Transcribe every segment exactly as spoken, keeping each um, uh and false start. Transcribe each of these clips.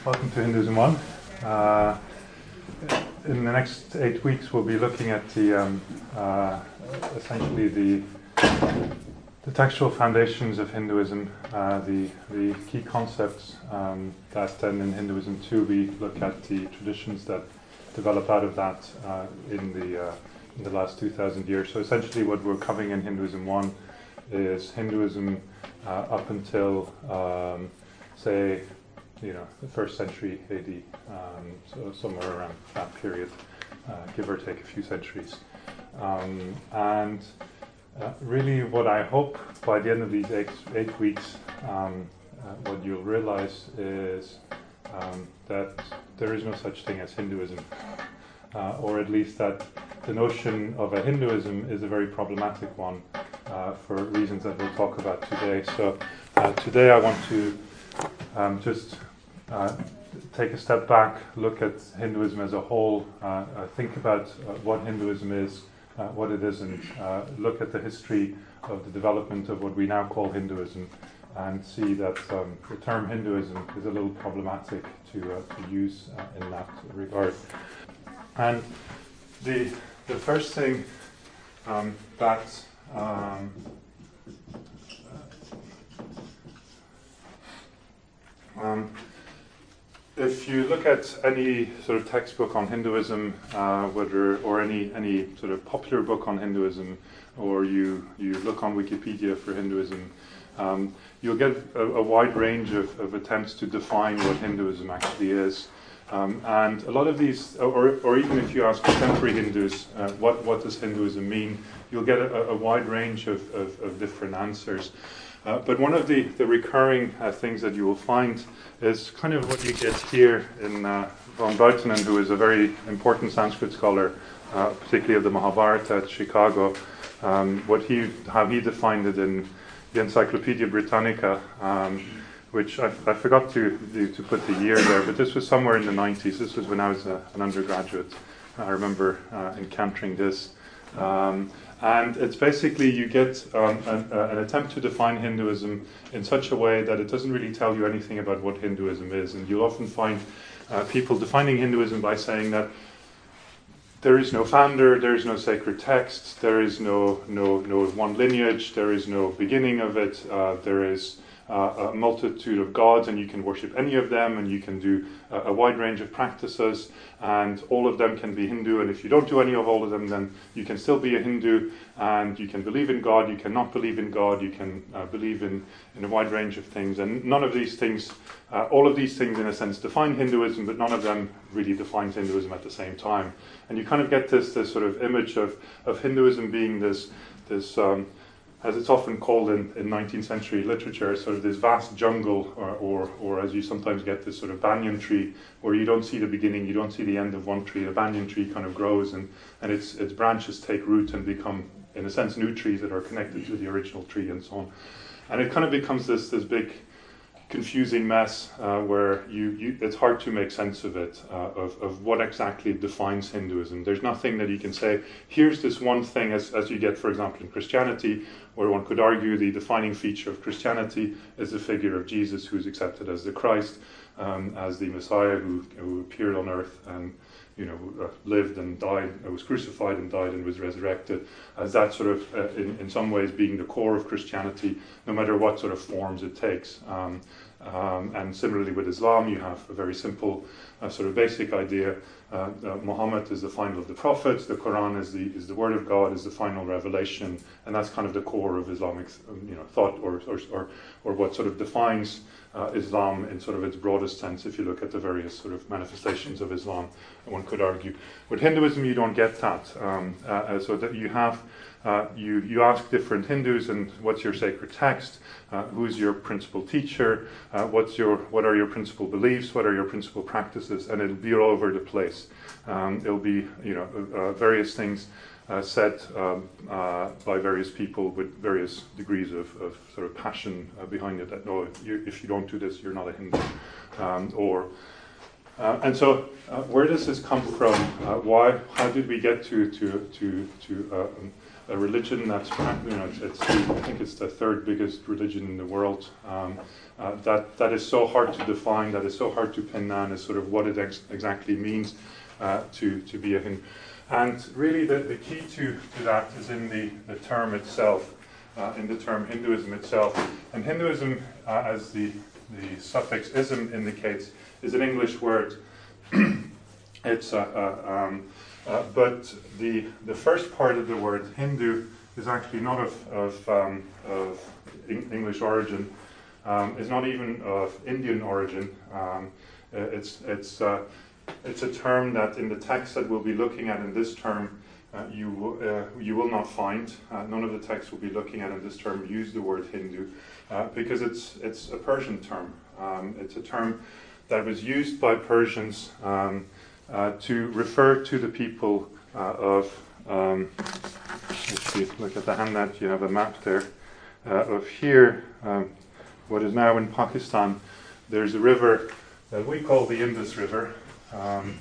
Welcome to Hinduism One. Uh, in the next eight weeks, we'll be looking at the um, uh, essentially the the textual foundations of Hinduism, uh, the the key concepts um, that then in Hinduism too we look at the traditions that develop out of that uh, in the uh, in the last two thousand years. So essentially, what we're covering in Hinduism One is Hinduism uh, up until um, say. You know, the first century A D, um, so somewhere around that period, uh, give or take a few centuries. Um, and uh, really what I hope by the end of these eight, eight weeks, um, uh, what you'll realize is um, that there is no such thing as Hinduism, uh, or at least that the notion of a Hinduism is a very problematic one uh, for reasons that we'll talk about today. So uh, today I want to Um, just uh, take a step back, look at Hinduism as a whole, uh, uh, think about uh, what Hinduism is, uh, what it isn't, uh, look at the history of the development of what we now call Hinduism, and see that um, the term Hinduism is a little problematic to, uh, to use uh, in that regard. And the the first thing um, that um, Um, if you look at any sort of textbook on Hinduism, uh, whether or any any sort of popular book on Hinduism, or you you look on Wikipedia for Hinduism, um, you'll get a, a wide range of, of attempts to define what Hinduism actually is. Um, and a lot of these, or or even if you ask contemporary Hindus, uh, what what does Hinduism mean, you'll get a, a wide range of, of, of different answers. Uh, but one of the, the recurring uh, things that you will find is kind of what you get here in uh, von Buitenen, who is a very important Sanskrit scholar, uh, particularly of the Mahabharata at Chicago. Um, what he, how he defined it in the Encyclopedia Britannica, um, which I, I forgot to to put the year there, but this was somewhere in the nineties. This was when I was a, an undergraduate. I remember uh, encountering this. Um, And it's basically you get um, an, uh, an attempt to define Hinduism in such a way that it doesn't really tell you anything about what Hinduism is. And you'll often find uh, people defining Hinduism by saying that there is no founder, there is no sacred text, there is no no no one lineage, there is no beginning of it, uh, there is uh, a multitude of gods and you can worship any of them and you can do a, a wide range of practices and all of them can be Hindu, and if you don't do any of all of them then you can still be a Hindu, and you can believe in God, you cannot believe in God, you can uh, believe in, in a wide range of things, and none of these things, uh, all of these things in a sense define Hinduism, but none of them really defines Hinduism at the same time. And you kind of get this this sort of image of, of Hinduism being this, this um, as it's often called in, in nineteenth century literature, sort of this vast jungle, or, or, or as you sometimes get this sort of banyan tree, where you don't see the beginning, you don't see the end of one tree. The banyan tree kind of grows, and, and its its branches take root and become, in a sense, new trees that are connected to the original tree, and so on. And it kind of becomes this this big, confusing mess uh, where you, you it's hard to make sense of it, uh, of, of what exactly defines Hinduism. There's nothing that you can say, here's this one thing, as, as you get, for example, in Christianity, where one could argue the defining feature of Christianity is the figure of Jesus, who's accepted as the Christ, um, as the Messiah who, who appeared on earth and you know, uh, lived and died, uh, was crucified and died and was resurrected, as that sort of, uh, in, in some ways, being the core of Christianity, no matter what sort of forms it takes. Um, um, and similarly with Islam, you have a very simple uh, sort of basic idea. Uh, uh, Muhammad is the final of the prophets, the Quran is the is the word of God, is the final revelation, and that's kind of the core of Islamic um, you know, thought, or, or, or, or what sort of defines Uh, Islam in sort of its broadest sense, if you look at the various sort of manifestations of Islam, one could argue. With Hinduism, you don't get that. Um, uh, so that you have, uh, you you ask different Hindus, and what's your sacred text? Uh, who's your principal teacher? Uh, what's your what are your principal beliefs? What are your principal practices? And it'll be all over the place. Um, it'll be you know uh, various things. Uh, said um, uh, by various people with various degrees of, of sort of passion uh, behind it, that no, you, if you don't do this, you're not a Hindu. Um, or uh, and so, uh, where does this come from? Uh, why? How did we get to to to to uh, a religion that's, you know, it's, it's the, I think it's the third biggest religion in the world. Um, uh, that that is so hard to define, that is so hard to pin down as sort of what it ex- exactly means uh, to to be a Hindu. And really, the, the key to, to that is in the, the term itself, uh, in the term Hinduism itself. And Hinduism, uh, as the the suffix ism indicates, is an English word. It's a, a um, Uh, but the the first part of the word Hindu is actually not of of, um, of in English origin. Um, it's not even of Indian origin. Um, it's it's uh, it's a term that in the text that we'll be looking at in this term uh, you uh, you will not find. Uh, none of the texts we'll be looking at in this term use the word Hindu uh, because it's it's a Persian term. Um, it's a term that was used by Persians. Um, Uh, to refer to the people uh, of, um, let's see, look at the handout, you have a map there, uh, of here, um, what is now in Pakistan. There's a river that we call the Indus River, um,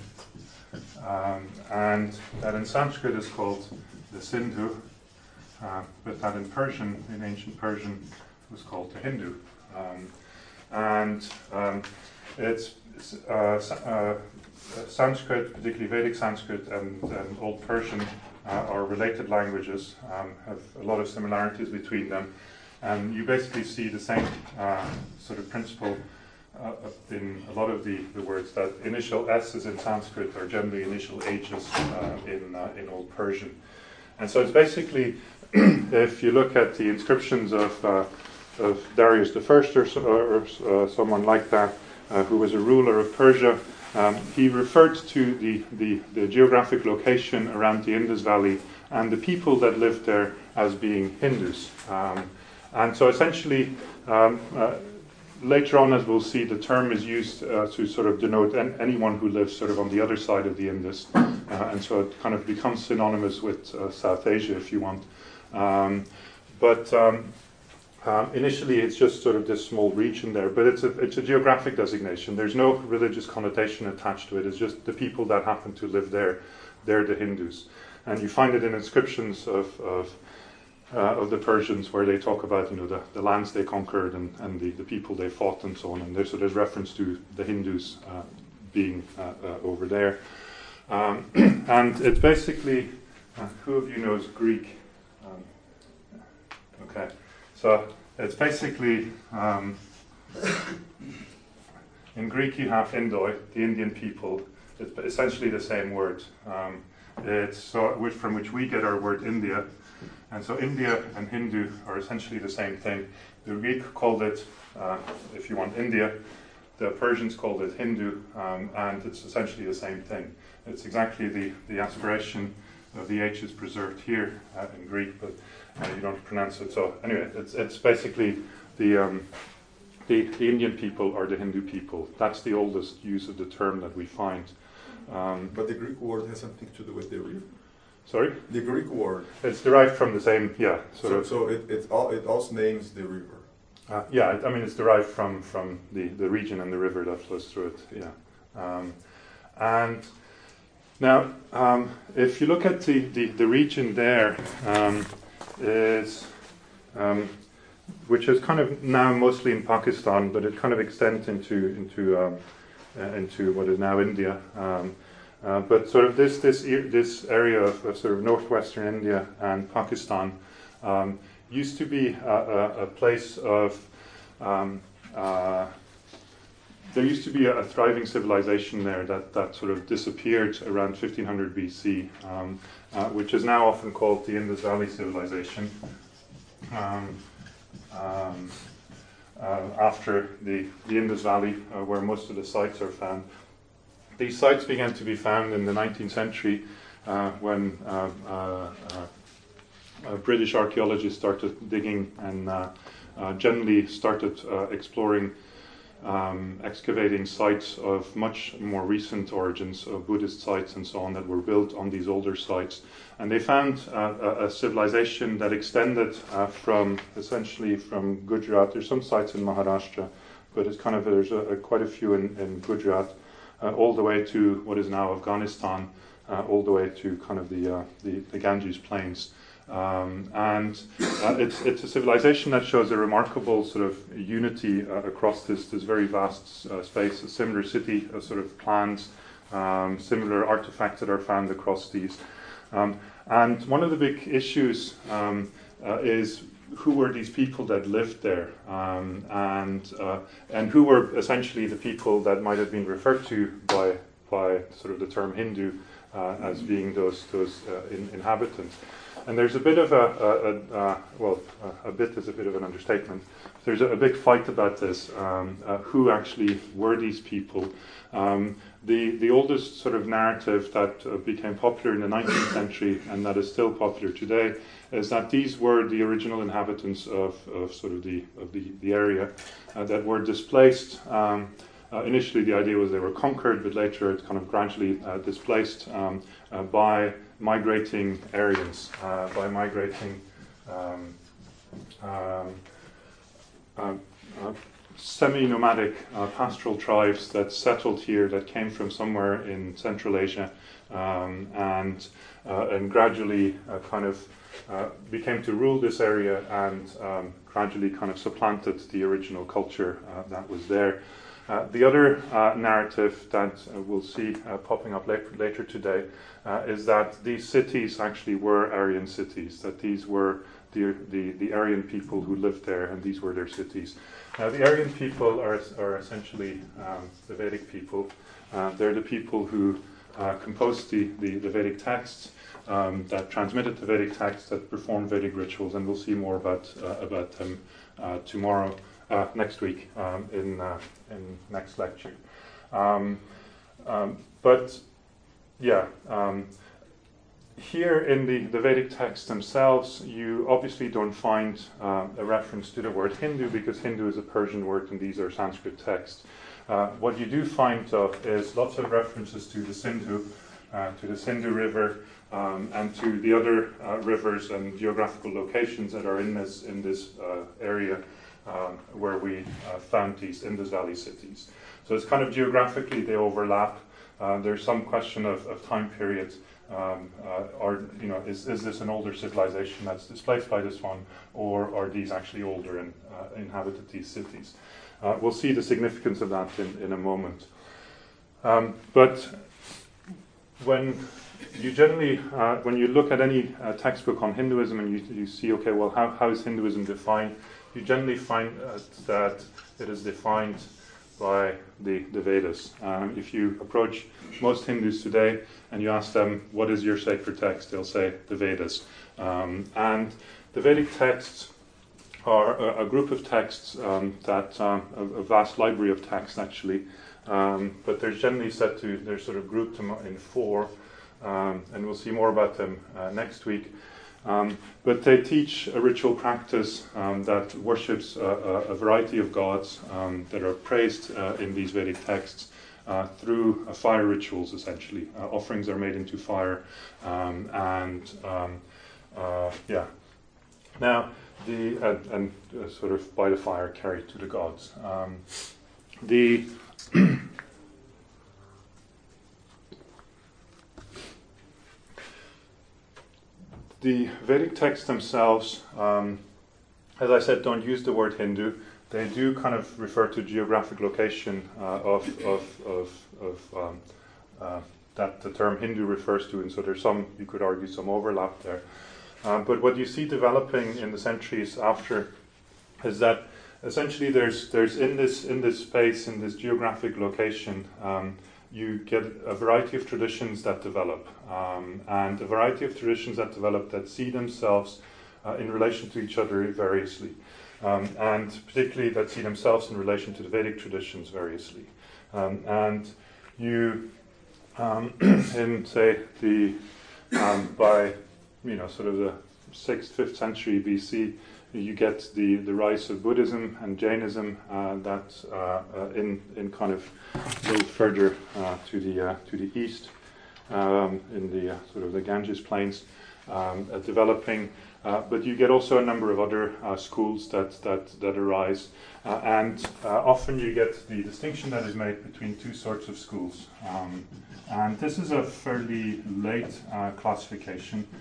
um, and that in Sanskrit is called the Sindhu, uh, but that in Persian, in ancient Persian, was called the Hindu. Um, and um, it's, it's uh, uh, Sanskrit, particularly Vedic Sanskrit and, and Old Persian, uh, are related languages, um, have a lot of similarities between them. And you basically see the same uh, sort of principle uh, in a lot of the, the words, that initial S's in Sanskrit are generally initial H's uh, in, uh, in Old Persian. And so it's basically, if you look at the inscriptions of, uh, of Darius the First or, or uh, someone like that, uh, who was a ruler of Persia, Um, he referred to the, the, the geographic location around the Indus Valley and the people that lived there as being Hindus. Um, and so essentially, um, uh, later on, as we'll see, the term is used uh, to sort of denote an, anyone who lives sort of on the other side of the Indus. Uh, and so it kind of becomes synonymous with uh, South Asia, if you want. Um, but um, Um, initially, it's just sort of this small region there, but it's a it's a geographic designation. There's no religious connotation attached to it. It's just the people that happen to live there. They're the Hindus, and you find it in inscriptions of of, uh, of the Persians where they talk about you know the, the lands they conquered and, and the, the people they fought and so on. And there's so there's reference to the Hindus uh, being uh, uh, over there, um, and it's basically uh, who of you knows Greek? Um, okay. So it's basically, um, in Greek you have Indoi, the Indian people. It's essentially the same word. Um, it's so which, from which we get our word India. And so India and Hindu are essentially the same thing. The Greek called it, uh, if you want, India. The Persians called it Hindu, um, and it's essentially the same thing. It's exactly the, the aspiration of the H is preserved here uh, in Greek, but Uh, you don't pronounce it. So anyway, it's it's basically the, um, the the Indian people are the Hindu people. That's the oldest use of the term that we find. Um, but the Greek word has something to do with the river. Sorry? The Greek word. It's derived from the same, yeah. Sort so of. so it it, all, it also names the river. Uh, yeah, I mean it's derived from from the, the region and the river that flows through it. Yeah, um, and now um, if you look at the the, the region there. Um, is um, which is kind of now mostly in Pakistan, but it kind of extends into into um, uh, into what is now India. Um, uh, but sort of this this this area of, of sort of northwestern India and Pakistan um, used to be a, a, a place of um, uh, there used to be a, a thriving civilization there that, that sort of disappeared around fifteen hundred B C, um, uh, which is now often called the Indus Valley Civilization. Um, um, uh, after the, the Indus Valley, uh, where most of the sites are found. These sites began to be found in the nineteenth century uh, when uh, uh, uh, British archaeologists started digging and uh, uh, generally started uh, exploring Um, excavating sites of much more recent origins of Buddhist sites and so on that were built on these older sites. And they found uh, a, a civilization that extended uh, from essentially from Gujarat. There's some sites in Maharashtra, but it's kind of there's a, a, quite a few in, in Gujarat, uh, all the way to what is now Afghanistan, uh, all the way to kind of the, uh, the, the Ganges plains. Um, and uh, it's, it's a civilization that shows a remarkable sort of unity uh, across this, this very vast uh, space, a similar city, a sort of plans, um, similar artifacts that are found across these. Um, and one of the big issues um, uh, is who were these people that lived there, um, and uh, and who were essentially the people that might have been referred to by by sort of the term Hindu uh, as being those those uh, in, inhabitants. And there's a bit of a, a, a uh, well, a, a bit is a bit of an understatement. There's a, a big fight about this. Um, uh, who actually were these people? Um, the the oldest sort of narrative that uh, became popular in the nineteenth century and that is still popular today is that these were the original inhabitants of, of sort of the of the, the area uh, that were displaced. Um, uh, initially, the idea was they were conquered, but later it kind of gradually uh, displaced um, uh, by migrating Aryans, uh, by migrating um, um, uh, uh, semi-nomadic uh, pastoral tribes that settled here, that came from somewhere in Central Asia, um, and uh, and gradually uh, kind of uh, became to rule this area, and um, gradually kind of supplanted the original culture uh, that was there. Uh, the other uh, narrative that uh, we'll see uh, popping up later, later today uh, is that these cities actually were Aryan cities, that these were the, the, the Aryan people who lived there, and these were their cities. Now, the Aryan people are, are essentially um, the Vedic people. Uh, they're the people who uh, composed the, the, the Vedic texts, um, that transmitted the Vedic texts, that performed Vedic rituals, and we'll see more about, uh, about them uh, tomorrow. Uh, next week um, in uh, in next lecture, um, um, but yeah, um, here in the, the Vedic texts themselves, you obviously don't find uh, a reference to the word Hindu, because Hindu is a Persian word and these are Sanskrit texts. Uh, what you do find uh, is lots of references to the Sindhu, uh, to the Sindhu River, um, and to the other uh, rivers and geographical locations that are in this in this uh, area. Um, where we uh, found these Indus Valley cities. So it's kind of geographically they overlap. Uh, there's some question of, of time periods. Um, uh, or, you know, is, is this an older civilization that's displaced by this one, or are these actually older and uh, inhabited these cities? Uh, we'll see the significance of that in, in a moment. Um, but when you generally, uh, when you look at any uh, textbook on Hinduism and you, you see, okay, well, how, how is Hinduism defined? You generally find uh, that it is defined by the, the Vedas. Um, if you approach most Hindus today and you ask them, what is your sacred text? They'll say the Vedas. Um, and the Vedic texts are a, a group of texts um, that, um, a, a vast library of texts actually, um, but they're generally set to, they're sort of grouped in four, um, and we'll see more about them uh, next week. Um, but they teach a ritual practice um, that worships a, a, a variety of gods um, that are praised uh, in these Vedic texts uh, through uh, fire rituals, essentially. Uh, offerings are made into fire, um, and um, uh, yeah. Now, the uh, and uh, sort of by the fire carried to the gods. Um, the The Vedic texts themselves, um, as I said, don't use the word Hindu. They do kind of refer to geographic location uh, of, of, of, of um, uh, that the term Hindu refers to, and so there's some, you could argue, some overlap there. Um, but what you see developing in the centuries after is that essentially there's there's in this in this space, in this geographic location, um, you get a variety of traditions that develop, um, and a variety of traditions that develop that see themselves uh, in relation to each other variously, um, and particularly that see themselves in relation to the Vedic traditions variously. Um, and you, um, in say the um, by you know sort of the sixth, fifth century B C, you get the, the rise of Buddhism and Jainism uh, that uh, uh, in in kind of a little further uh, to the uh, to the east, um, in the uh, sort of the Ganges plains, um, uh, developing. Uh, but you get also a number of other uh, schools that that that arise, uh, and uh, often you get the distinction that is made between two sorts of schools. Um, and this is a fairly late uh, classification.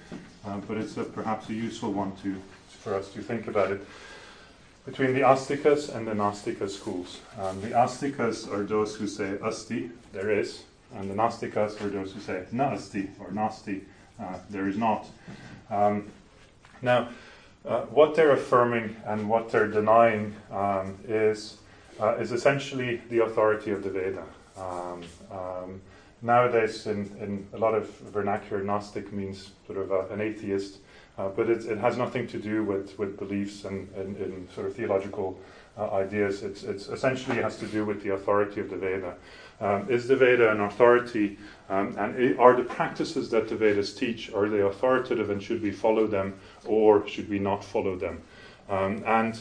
uh, but it's a, perhaps a useful one to for us to think about it. Between the Astikas and the Nastika schools. Um, the Astikas are those who say asti, there is, and the Nastikas are those who say na asti, or nasti, uh, there is not. Um, now, uh, what they're affirming and what they're denying um, is uh, is essentially the authority of the Veda. Um, um, nowadays, in, in a lot of vernacular, Gnostic means sort of uh, an atheist. Uh, but it, it has nothing to do with, with beliefs and, and, and sort of theological uh, ideas. It's, it's essentially has to do with the authority of the Veda. Um, is the Veda an authority, um, and are the practices that the Vedas teach, are they authoritative and should we follow them, or should we not follow them? Um, and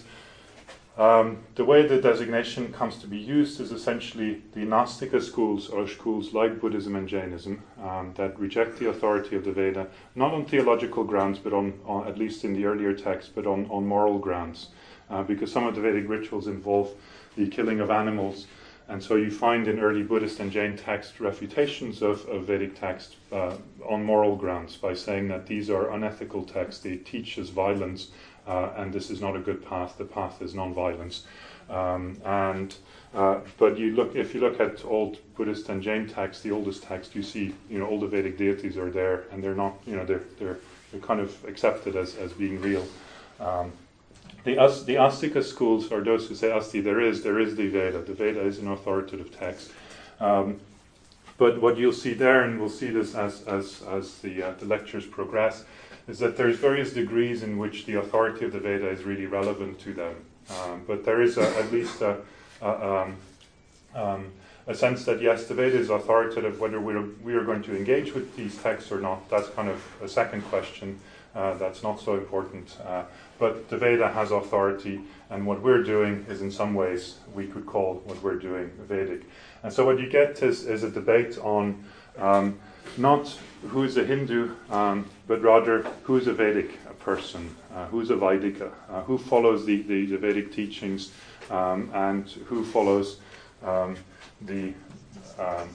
um, the way the designation comes to be used is essentially the Nastika schools, or schools like Buddhism and Jainism, um, that reject the authority of the Veda, not on theological grounds, but on, on at least in the earlier texts, but on, on moral grounds, uh, because some of the Vedic rituals involve the killing of animals, and so you find in early Buddhist and Jain texts refutations of, of Vedic texts uh, on moral grounds by saying that these are unethical texts, they teach us violence, Uh, and this is not a good path. The path is non-violence. Um, and uh, but you look, if you look at old Buddhist and Jain texts, the oldest text, you see, you know, all the Vedic deities are there, and they're not, you know, they're they're, they're kind of accepted as, as being real. Um, the As, the Astika schools are those who say asti. There is there is the Veda. The Veda is an authoritative text. Um, but what you'll see there, and we'll see this as as as the uh, the lectures progress, is that there's various degrees in which the authority of the Veda is really relevant to them. Um, but there is a, at least a, a, um, um, a sense that, yes, the Veda is authoritative. Whether we're, we are going to engage with these texts or not, that's kind of a second question. Uh, that's not so important. Uh, but the Veda has authority, and what we're doing is in some ways we could call what we're doing Vedic. And so what you get is, is a debate on um, not who is a Hindu, um, but rather who is a Vedic person, uh, who is a Vaidika, uh, who follows the, the, the Vedic teachings, um, and who follows um, the um,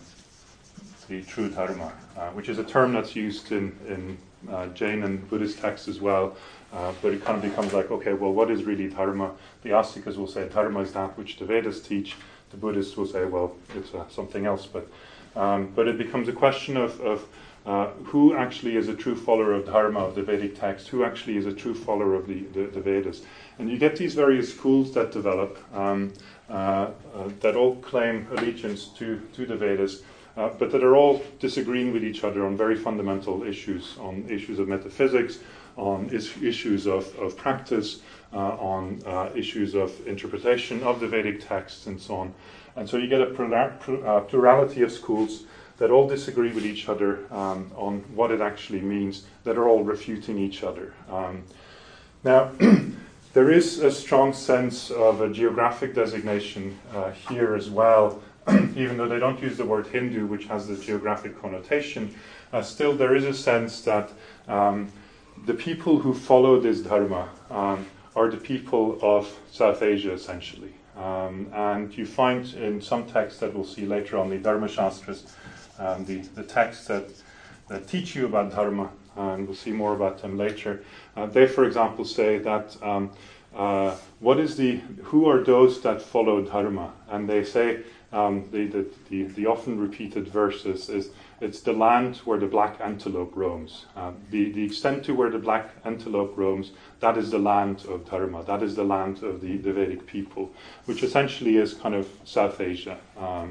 the true dharma, uh, which is a term that's used in, in uh, Jain and Buddhist texts as well, uh, but it kind of becomes like, okay, well, what is really dharma? The Astikas will say dharma is that which the Vedas teach, the Buddhists will say, well, it's uh, something else, but um, but it becomes a question of, of Uh, who actually is a true follower of dharma, of the Vedic text, who actually is a true follower of the, the, the Vedas. And you get these various schools that develop, um, uh, uh, that all claim allegiance to, to the Vedas, uh, but that are all disagreeing with each other on very fundamental issues, on issues of metaphysics, on is- issues of, of practice, uh, on uh, issues of interpretation of the Vedic texts, and so on. And so you get a plura- pl- uh, plurality of schools that all disagree with each other um, on what it actually means, that are all refuting each other. Um, now, there is a strong sense of a geographic designation uh, here as well, even though they don't use the word Hindu, which has the geographic connotation. Uh, still, there is a sense that um, the people who follow this dharma um, are the people of South Asia, essentially. Um, and you find in some texts that we'll see later on, the Dharma Shastras, Um, the, the texts that, that teach you about dharma, and we'll see more about them later. Uh, they, for example, say that um, uh, what is the who are those that follow dharma? And they say um, the, the, the the often repeated verses is it's the land where the black antelope roams. Uh, the the extent to where the black antelope roams, that is the land of dharma. That is the land of the, the Vedic people, which essentially is kind of South Asia, um,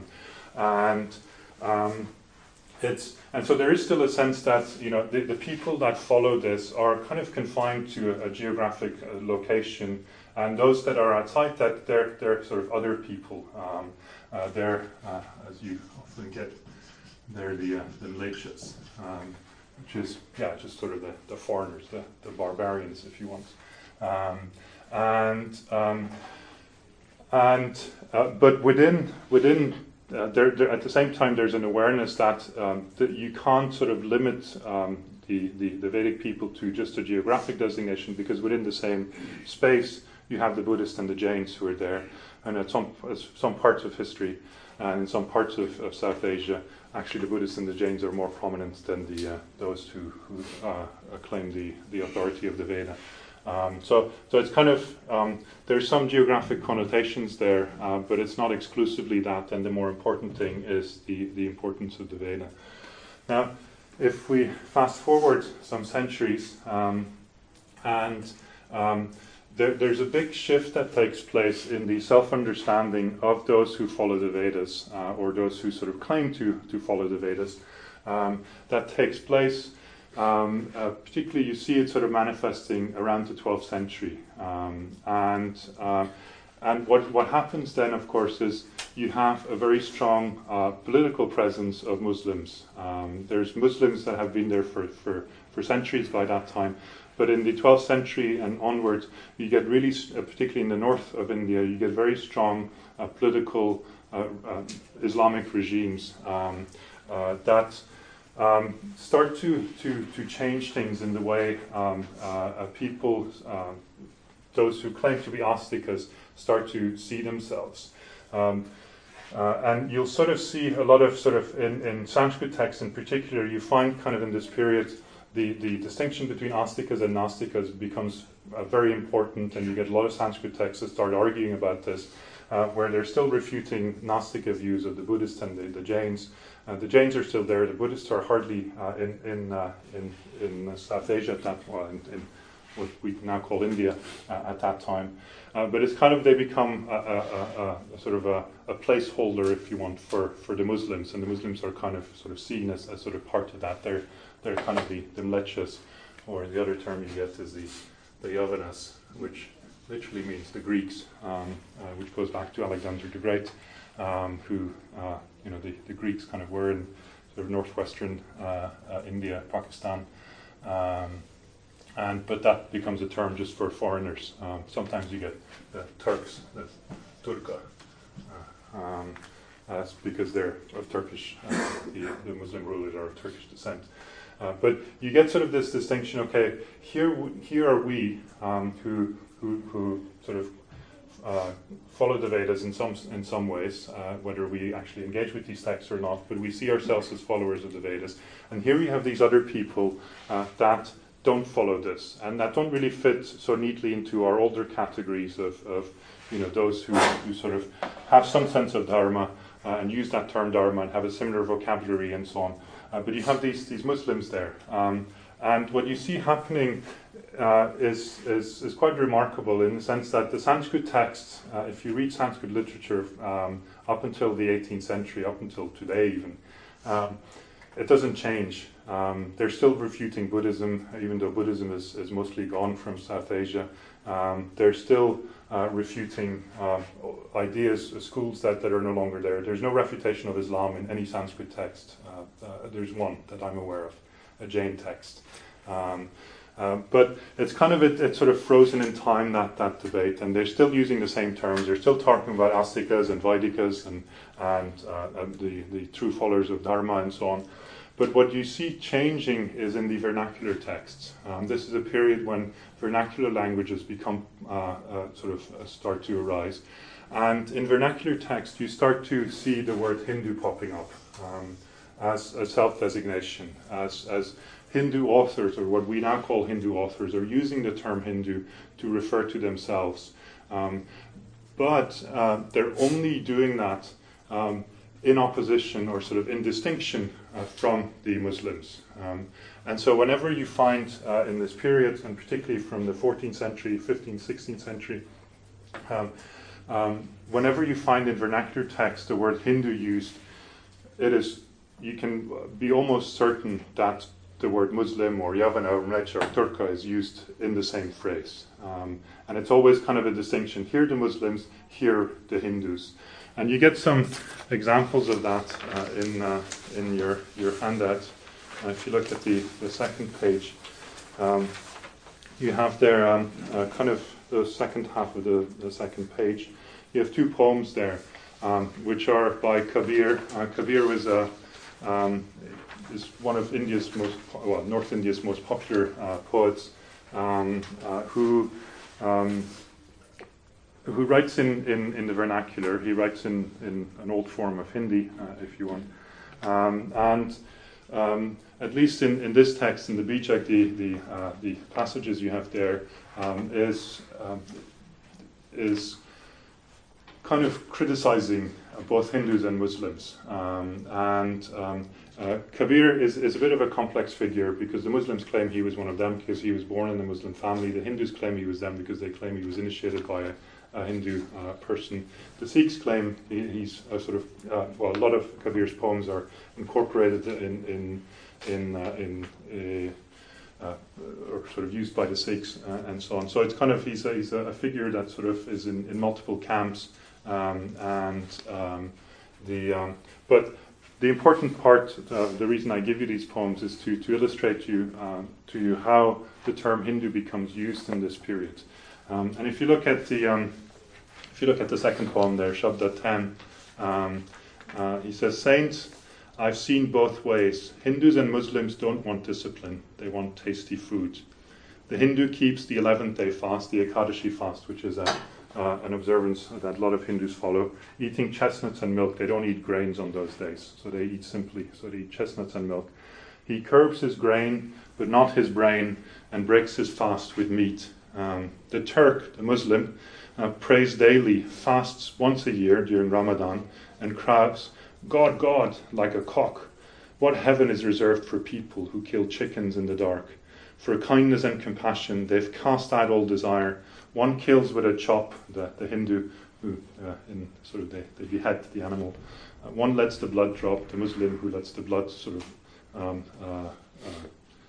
and um, It's, and so there is still a sense that, you know, the, the people that follow this are kind of confined to a, a geographic uh, location, and those that are outside that, they're, they're sort of other people. Um, uh, they're, uh, as you often get, they're the, uh, the Mlechas, um, which is, yeah, just sort of the, the foreigners, the, the barbarians, if you want. Um, and, um, and uh, but within, within Uh, there, there, at the same time, there's an awareness that, um, that you can't sort of limit um, the, the, the Vedic people to just a geographic designation, because within the same space you have the Buddhists and the Jains who are there, and at some, at some parts of history. and in some parts of, of South Asia, actually the Buddhists and the Jains are more prominent than the uh, those who, who uh, claim the, the authority of the Veda. Um, so, so it's kind of, um, there's some geographic connotations there, uh, but it's not exclusively that, and the more important thing is the, the importance of the Veda. Now, if we fast forward some centuries, um, and um, there, there's a big shift that takes place in the self-understanding of those who follow the Vedas, uh, or those who sort of claim to, to follow the Vedas, um, that takes place. Um, uh, particularly, you see it sort of manifesting around the twelfth century, um, and uh, and what what happens then, of course, is you have a very strong uh, political presence of Muslims. Um, there's Muslims that have been there for, for, for centuries by that time, but in the twelfth century and onwards, you get really, uh, particularly in the north of India, you get very strong uh, political uh, uh, Islamic regimes um, uh, that. Um, start to, to, to change things in the way um, uh, uh, people, uh, those who claim to be astikas, start to see themselves. Um, uh, and you'll sort of see a lot of sort of, in, in Sanskrit texts in particular, you find kind of in this period the, the distinction between astikas and nastikas becomes uh, very important, and you get a lot of Sanskrit texts that start arguing about this, uh, where they're still refuting Nastika views of the Buddhists and the, the Jains. Uh, the Jains are still there. The Buddhists are hardly uh, in in, uh, in in South Asia at that well, in, in what we now call India uh, at that time. Uh, but it's kind of they become a, a, a, a sort of a, a placeholder, if you want, for, for the Muslims, and the Muslims are kind of sort of seen as, as sort of part of that. They're they're kind of the, the mlechas, or the other term you get is the the Yavanas, which literally means the Greeks, um, uh, which goes back to Alexander the Great, um, who. Uh, You know, the, the Greeks kind of were in sort of northwestern uh, uh, India, Pakistan, um, and but that becomes a term just for foreigners. Um, sometimes you get the Turks, the Turka, uh, um, that's because they're of Turkish. Uh, the, the Muslim rulers are of Turkish descent. Uh, but you get sort of this distinction. Okay, here w- here are we um, who who who sort of. Uh, follow the Vedas in some in some ways, uh, whether we actually engage with these texts or not, but we see ourselves as followers of the Vedas. And here we have these other people uh, that don't follow this, and that don't really fit so neatly into our older categories of, of you know, those who, who sort of have some sense of dharma uh, and use that term dharma and have a similar vocabulary and so on. Uh, but you have these these Muslims there, um, and what you see happening. Uh, is, is is quite remarkable in the sense that the Sanskrit texts, uh, if you read Sanskrit literature um, up until the eighteenth century, up until today even, um, it doesn't change. Um, they're still refuting Buddhism, even though Buddhism is, is mostly gone from South Asia. Um, they're still uh, refuting uh, ideas, uh, schools that, that are no longer there. There's no refutation of Islam in any Sanskrit text. Uh, uh, there's one that I'm aware of, a Jain text. Um, Uh, but it's kind of it, it's sort of frozen in time, that, that debate, and they're still using the same terms. They're still talking about astikas and vaidikas and and, uh, and the, the true followers of dharma and so on. But what you see changing is in the vernacular texts. Um, this is a period when vernacular languages become uh, uh, sort of uh, start to arise, and in vernacular text you start to see the word Hindu popping up um, as a self-designation, as as Hindu authors, or what we now call Hindu authors, are using the term Hindu to refer to themselves. Um, but uh, they're only doing that um, in opposition or sort of in distinction uh, from the Muslims. Um, and so whenever you find uh, in this period, and particularly from the fourteenth century, fifteenth, sixteenth century, um, um, whenever you find in vernacular text the word Hindu used, it is, you can be almost certain that the word Muslim or Yavana or Mlecha or Turka is used in the same phrase. Um, and it's always kind of a distinction. Here the Muslims, here the Hindus. And you get some examples of that uh, in uh, in your, your handout. Uh, if you look at the, the second page, um, you have there um, uh, kind of the second half of the, the second page. You have two poems there, um, which are by Kabir. Uh, Kabir was a um, is one of India's most, well, North India's most popular uh, poets, um, uh, who um, who writes in, in, in the vernacular. He writes in, in an old form of Hindi, uh, if you want. Um, and um, at least in, in this text, in the Bijak, the, the, uh, the passages you have there um, is, um, is kind of criticizing both Hindus and Muslims. Um, and um, uh, Kabir is, is a bit of a complex figure because the Muslims claim he was one of them because he was born in a Muslim family. The Hindus claim he was them because they claim he was initiated by a, a Hindu uh, person. The Sikhs claim he, he's a sort of, uh, well, a lot of Kabir's poems are incorporated in, in, in, uh, in uh, uh, or sort of used by the Sikhs uh, and so on. So it's kind of, he's a, he's a figure that sort of is in, in multiple camps. Um, and um, the um, but the important part, uh, the reason I give you these poems is to, to illustrate you uh, to you how the term Hindu becomes used in this period. Um, and if you look at the um, if you look at the second poem there, Shabda ten, um, uh, he says, "Saints, I've seen both ways. Hindus and Muslims don't want discipline; they want tasty food. The Hindu keeps the eleventh day fast, the Ekadashi fast, which is a Uh, an observance that a lot of Hindus follow, eating chestnuts and milk. They don't eat grains on those days, so they eat simply, so they eat chestnuts and milk. He curbs his grain, but not his brain, and breaks his fast with meat. Um, the Turk, the Muslim, uh, prays daily, fasts once a year during Ramadan, and cries, 'God, God,' like a cock. What heaven is reserved for people who kill chickens in the dark? For kindness and compassion, they've cast out all desire. One kills with a chop, the, the Hindu, who uh, in sort of they, they behead the animal. Uh, one lets the blood drop, the Muslim who lets the blood sort of, um, uh, uh,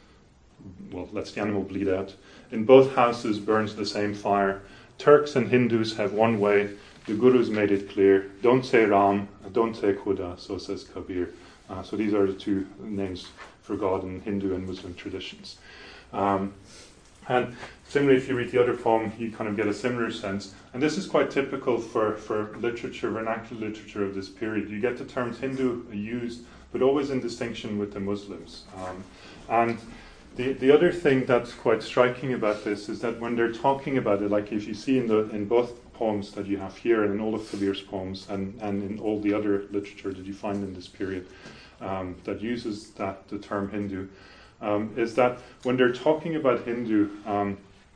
well, lets the animal bleed out. In both houses burns the same fire. Turks and Hindus have one way. The Guru's made it clear. Don't say Ram, don't say Khuda, so says Kabir. Uh, so these are the two names for God in Hindu and Muslim traditions. Um, and similarly, if you read the other poem, you kind of get a similar sense. And this is quite typical for, for literature, vernacular literature of this period. You get the terms Hindu used, but always in distinction with the Muslims. Um, and the the other thing that's quite striking about this is that when they're talking about it, like if you see in the in both poems that you have here and in all of Kabir's poems and, and in all the other literature that you find in this period um, that uses that the term Hindu, Um, is that when they're talking about Hindu, um,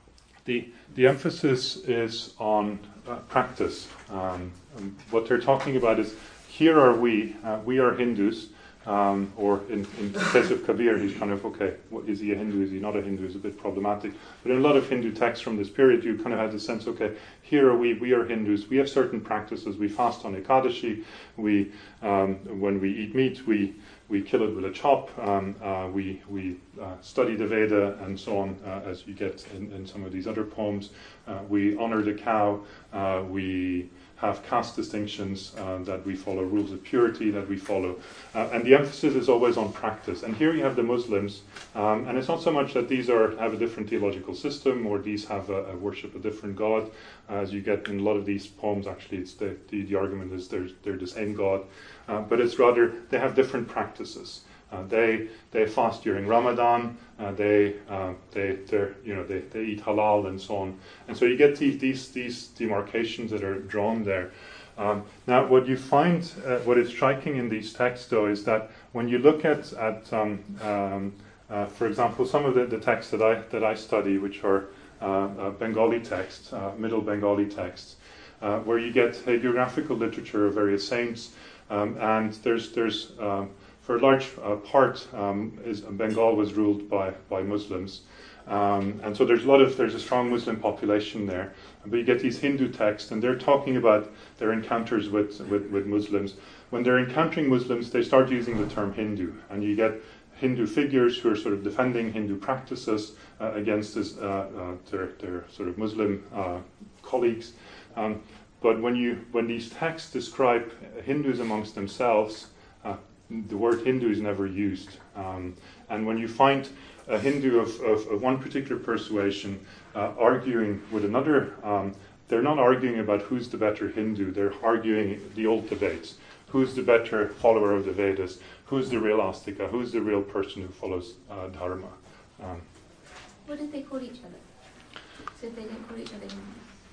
the the emphasis is on uh, practice. Um, what they're talking about is, here are we, uh, we are Hindus, um, or in, in the case of Kabir, he's kind of, okay, what, is he a Hindu, is he not a Hindu, is a bit problematic. But in a lot of Hindu texts from this period, you kind of have the sense, okay, here are we, we are Hindus, we have certain practices, we fast on Ekadashi, we, um, when we eat meat, we We kill it with a chop, um, uh, we, we uh, study the Veda and so on, uh, as you get in, in some of these other poems. Uh, we honor the cow, uh, we have caste distinctions, uh, that we follow rules of purity, that we follow. Uh, and the emphasis is always on practice. And here you have the Muslims, um, and it's not so much that these are have a different theological system or these have a, a worship a different God. Uh, as you get in a lot of these poems, actually, it's the, the, the argument is they're, they're the same God. Uh, but it's rather they have different practices. Uh, they they fast during Ramadan. Uh, they uh, they they you know they, they eat halal and so on. And so you get these these these demarcations that are drawn there. Um, now, what you find, uh, what is striking in these texts, though, is that when you look at at um, um, uh, for example, some of the, the texts that I that I study, which are uh, uh, Bengali texts, uh, Middle Bengali texts, uh, where you get hagiographical literature of various saints. Um, and there's, there's um, for a large uh, part, um, is, Bengal was ruled by, by Muslims. Um, and so there's a lot of, there's a strong Muslim population there. But you get these Hindu texts, and they're talking about their encounters with, with, with Muslims. When they're encountering Muslims, they start using the term Hindu. And you get Hindu figures who are sort of defending Hindu practices uh, against this, uh, uh, their, their sort of Muslim uh, colleagues. Um, But when you when these texts describe Hindus amongst themselves, uh, the word Hindu is never used. Um, and when you find a Hindu of, of, of one particular persuasion uh, arguing with another, um, they're not arguing about who's the better Hindu. They're arguing the old debates. Who's the better follower of the Vedas? Who's the real Astika? Who's the real person who follows uh, Dharma? Um, what did they call each other? So they didn't call each other Hindus?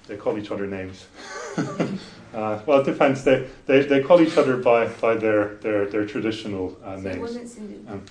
they call each other names. uh, well, it depends. They, they they call each other by, by their their their traditional uh, So names. it wasn't Sindhu. Um,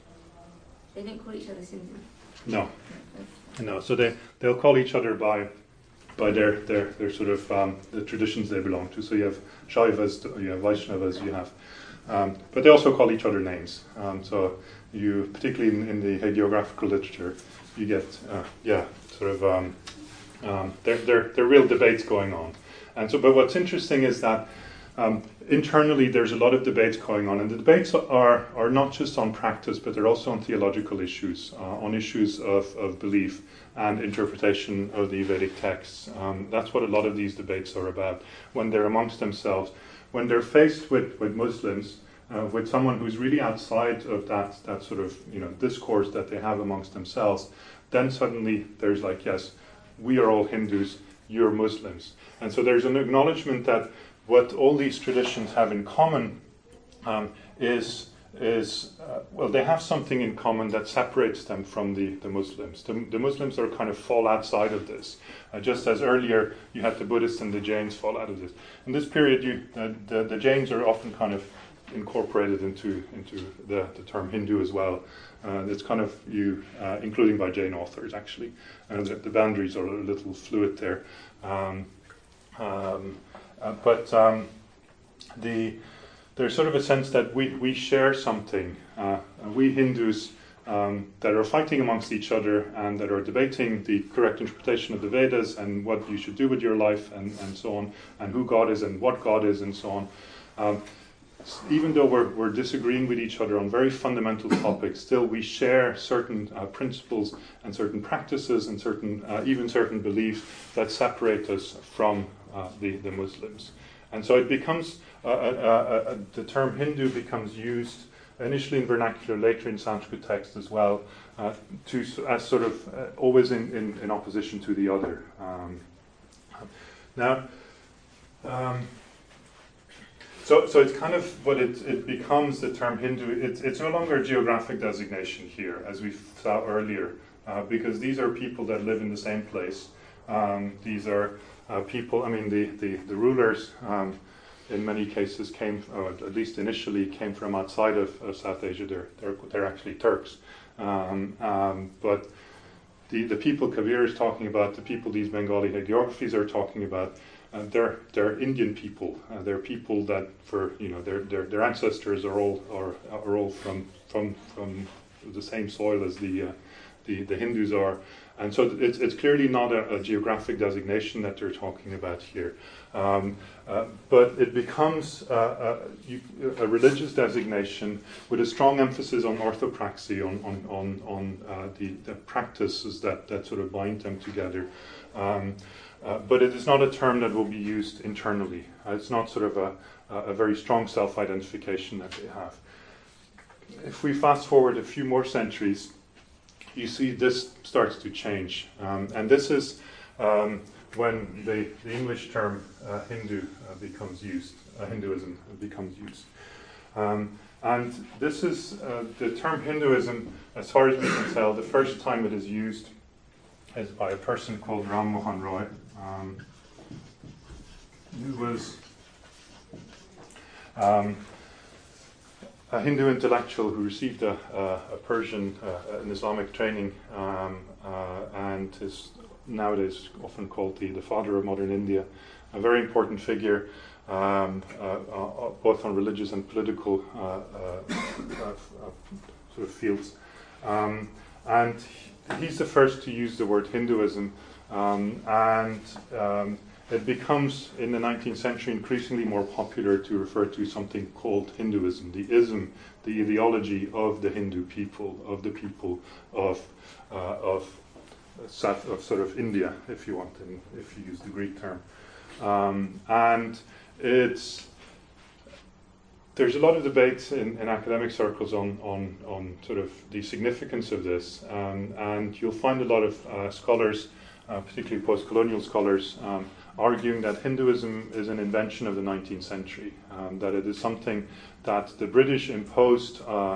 They didn't call each other Sindhu. no, no. So they they'll call each other by by their their their sort of um, the traditions they belong to. So you have Shaivas, you have Vaishnavas, you have, um, but they also call each other names. Um, so you, particularly in, in the hagiographical literature, you get uh, yeah sort of um, um, there there there are real debates going on. And so, but what's interesting is that um, internally there's a lot of debates going on, and the debates are are not just on practice, but they're also on theological issues, uh, on issues of, of belief and interpretation of the Vedic texts. Um, that's what a lot of these debates are about. When they're amongst themselves, when they're faced with with Muslims, uh, with someone who's really outside of that that sort of you know discourse that they have amongst themselves, then suddenly there's like, yes, we are all Hindus, you're Muslims. And so there's an acknowledgement that what all these traditions have in common um, is, is uh, well, they have something in common that separates them from the, the Muslims. The, the Muslims are kind of fall outside of this. Uh, just as earlier you had the Buddhists and the Jains fall out of this. In this period, you, uh, the, the Jains are often kind of incorporated into, into the, the term Hindu as well. Uh, it's kind of you, uh, including by Jain authors actually. Uh, the, the boundaries are a little fluid there. Um, um, uh, but um, the there's sort of a sense that we, we share something. Uh, we Hindus um, that are fighting amongst each other and that are debating the correct interpretation of the Vedas and what you should do with your life and, and so on, and who God is and what God is and so on. Um, even though we're, we're disagreeing with each other on very fundamental topics, still we share certain uh, principles and certain practices and certain uh, even certain beliefs that separate us from uh, the, the Muslims. And so it becomes, uh, uh, uh, uh, the term Hindu becomes used initially in vernacular, later in Sanskrit text as well, uh, to as sort of uh, always in, in, in opposition to the other. Um, now, um, So, so it's kind of what it, it becomes, the term Hindu. It's, it's no longer a geographic designation here, as we saw earlier, uh, because these are people that live in the same place. Um, these are uh, people, I mean, the, the, the rulers um, in many cases came, or at least initially, came from outside of, of South Asia. They're, they're, they're actually Turks. Um, um, but the, the people Kabir is talking about, the people these Bengali hagiographies are talking about, Uh, they're they're Indian people. Uh, they're people that, for you know, their their their ancestors are all are are all from from from the same soil as the uh, the the Hindus are, and so it's it's clearly not a, a geographic designation that they're talking about here, um, uh, but it becomes uh, a, you, a religious designation with a strong emphasis on orthopraxy, on on on on uh, the the practices that that sort of bind them together. Um, Uh, but it is not a term that will be used internally. Uh, it's not sort of a, a very strong self-identification that they have. If we fast forward a few more centuries, you see this starts to change. Um, and this is um, when the, the English term uh, Hindu uh, becomes used, uh, Hinduism becomes used. Um, and this is uh, the term Hinduism, as far as we can tell, the first time it is used is by a person called Ram Mohan Roy, um, who was um, a Hindu intellectual who received a, a, a Persian, uh, an Islamic training, um, uh, and is nowadays often called the, the father of modern India. A very important figure, um, uh, uh, both on religious and political uh, uh, uh, uh, sort of fields. Um, and he's the first to use the word Hinduism, um, and um, it becomes, in the nineteenth century, increasingly more popular to refer to something called Hinduism, the ism, the ideology of the Hindu people, of the people of uh, of, South, of sort of India, if you want, in, if you use the Greek term. Um, and it's There's a lot of debate in, in academic circles on, on, on sort of the significance of this, um, and you'll find a lot of uh, scholars, uh, particularly post-colonial scholars, um, arguing that Hinduism is an invention of the nineteenth century, um, that it is something that the British imposed uh,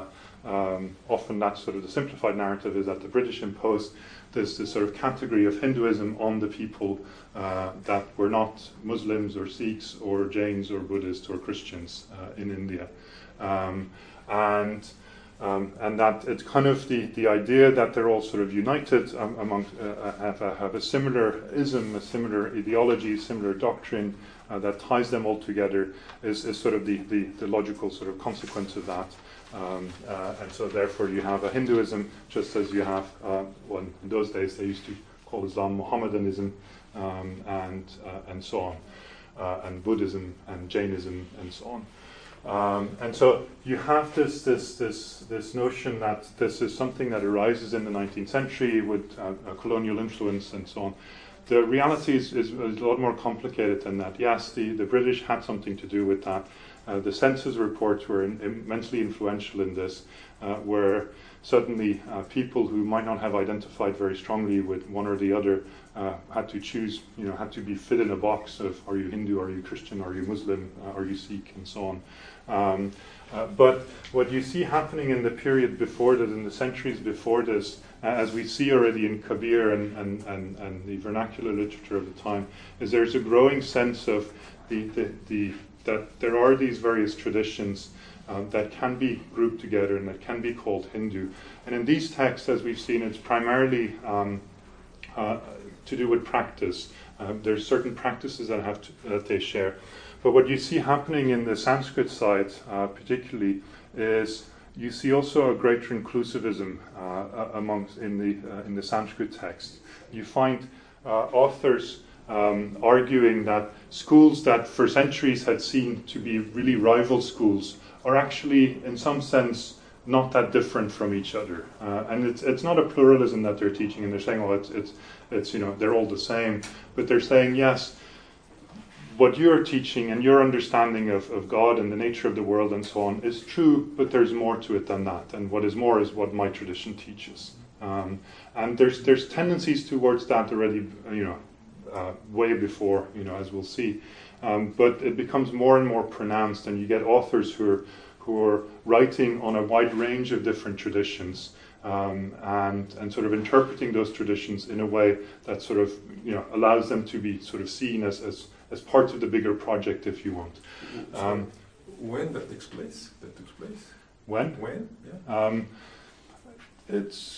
um, often that's sort of the simplified narrative, is that the British imposed this, this sort of category of Hinduism on the people uh, that were not Muslims or Sikhs or Jains or Buddhists or Christians uh, in India. Um, and Um, and that it's kind of the, the idea that they're all sort of united um, among, uh, have, a, have a similar ism, a similar ideology, similar doctrine uh, that ties them all together is, is sort of the, the, the logical sort of consequence of that. Um, uh, and so therefore you have a Hinduism, just as you have, uh, well, in those days they used to call Islam Mohammedanism, um, and, uh, and so on, uh, and Buddhism and Jainism and so on. Um, and so you have this, this this this notion that this is something that arises in the nineteenth century with uh, a colonial influence and so on. The reality is, is, is a lot more complicated than that. Yes, the, the British had something to do with that. Uh, the census reports were in, immensely influential in this, uh, where suddenly uh, people who might not have identified very strongly with one or the other uh, had to choose, you know, had to be fit in a box of, are you Hindu, are you Christian, are you Muslim, uh, are you Sikh, and so on. Um, uh, but what you see happening in the period before that, in the centuries before this, uh, as we see already in Kabir and, and, and, and the vernacular literature of the time, is there's a growing sense of the, the, the that there are these various traditions um, that can be grouped together and that can be called Hindu. And in these texts, as we've seen, it's primarily um, uh, to do with practice. Uh, there's certain practices that have to, that they share. But what you see happening in the Sanskrit side, uh, particularly, is you see also a greater inclusivism uh, amongst in the uh, in the Sanskrit text. You find uh, authors um, arguing that schools that for centuries had seen to be really rival schools are actually, in some sense, not that different from each other. Uh, and it's it's not a pluralism that they're teaching, and they're saying, oh, it's it's it's you know they're all the same, but they're saying yes. What you're teaching and your understanding of, of God and the nature of the world and so on is true, but there's more to it than that. And what is more is what my tradition teaches. Um, and there's there's tendencies towards that already, you know, uh, way before, you know, as we'll see. Um, but it becomes more and more pronounced, and you get authors who are who are writing on a wide range of different traditions, um, and and sort of interpreting those traditions in a way that sort of, you know, allows them to be sort of seen as as as part of the bigger project, if you want. Um, when that takes place? That takes place. when? When? Yeah. Um, it's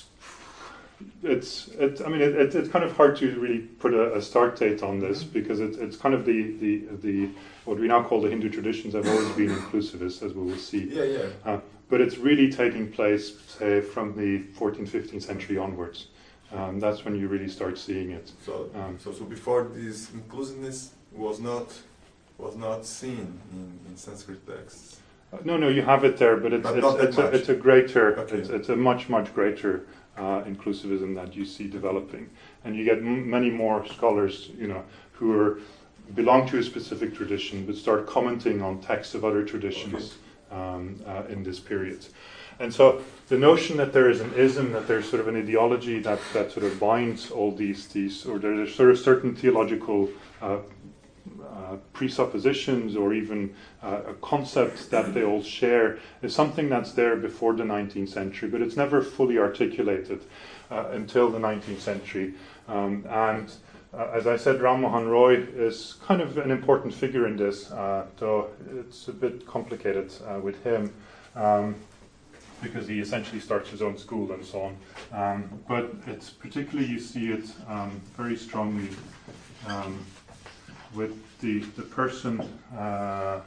it's it, I mean it, it, it's kind of hard to really put a, a start date on this, mm-hmm. because it, it's kind of the, the the what we now call the Hindu traditions have always been inclusivist, as we will see. Yeah, yeah. Uh, but it's really taking place, say, from the fourteenth, fifteenth century onwards. Um, that's when you really start seeing it. So, um, so, so before this inclusiveness was not was not seen in, in Sanskrit texts. Uh, no, no, you have it there, but it's But it's not that it's, a, much. it's a greater, Okay. it's, it's a much much greater uh, inclusivism that you see developing, and you get m- many more scholars, you know, who are belong to a specific tradition, but start commenting on texts of other traditions um, uh, in this period. And so the notion that there is an ism, that there's sort of an ideology that, that sort of binds all these these, or there's sort of certain theological uh, uh, presuppositions or even uh, concepts that they all share, is something that's there before the nineteenth century, but it's never fully articulated uh, until the nineteenth century. Um, and uh, as I said, Ram Mohan Roy is kind of an important figure in this, uh, though it's a bit complicated uh, with him. Um, because he essentially starts his own school and so on. Um, but it's particularly, you see it um, very strongly um, with the, the person, uh,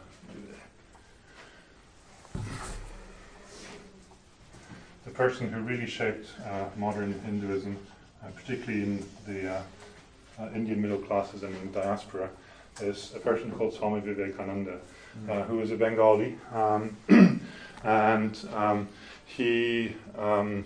the person who really shaped uh, modern Hinduism, uh, particularly in the uh, uh, Indian middle classes and in diaspora, is a person called Swami Vivekananda, mm-hmm. uh, who was a Bengali. Um, And um, he um,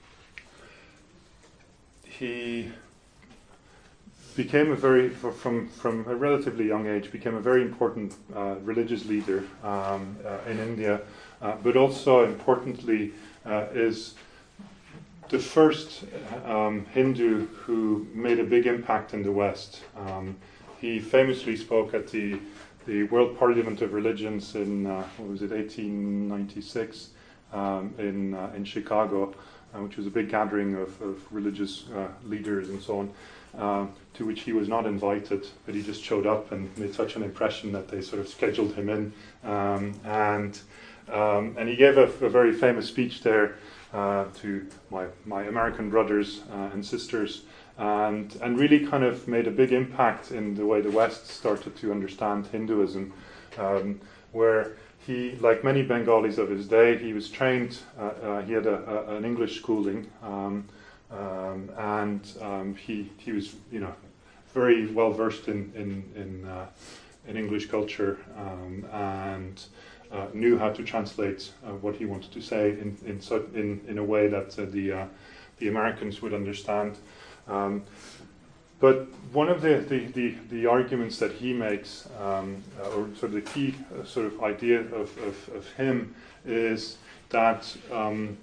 he became a very from from a relatively young age became a very important uh, religious leader um, uh, in India, uh, but also importantly uh, is the first um, Hindu who made a big impact in the West. Um, he famously spoke at the the World Parliament of Religions in, uh, what was it, eighteen ninety-six, um, in uh, in Chicago, uh, which was a big gathering of, of religious uh, leaders and so on, uh, to which he was not invited, but he just showed up and made such an impression that they sort of scheduled him in, um, and um, and he gave a, a very famous speech there uh, to my my American brothers uh, and sisters. And and really kind of made a big impact in the way the West started to understand Hinduism, um, where he, like many Bengalis of his day, he was trained. Uh, uh, he had a, a, an English schooling, um, um, and um, he he was you know very well versed in in in, uh, in English culture, um, and uh, knew how to translate uh, what he wanted to say in in so, in, in a way that uh, the uh, the Americans would understand. Um, but one of the, the, the, the arguments that he makes, um, or sort of the key uh, sort of idea of, of, of him, is that um,